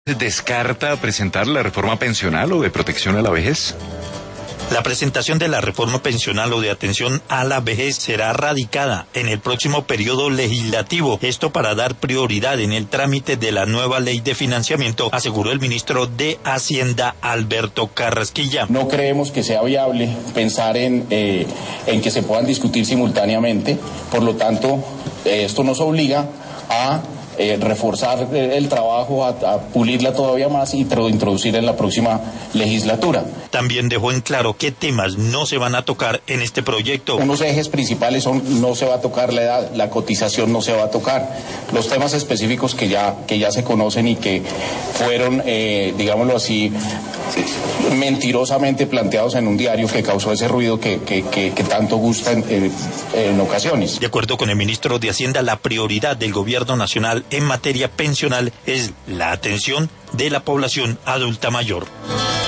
¿Descarta presentar la reforma pensional o de protección a la vejez? La presentación de la reforma pensional o de atención a la vejez será radicada en el próximo periodo legislativo. Esto para dar prioridad en el trámite de la nueva ley de financiamiento, aseguró el ministro de Hacienda, Alberto Carrasquilla. No creemos que sea viable pensar en que se puedan discutir simultáneamente. Por lo tanto, esto nos obliga a reforzar el trabajo, a pulirla todavía más y introducir en la próxima legislatura. También dejó en claro qué temas no se van a tocar en este proyecto. Unos ejes principales son: no se va a tocar la edad, la cotización no se va a tocar. Los temas específicos que ya se conocen y que fueron, digámoslo así, mentirosamente planteados en un diario, que causó ese ruido que tanto gusta en ocasiones. De acuerdo con el ministro de Hacienda, la prioridad del gobierno nacional en materia pensional es la atención de la población adulta mayor.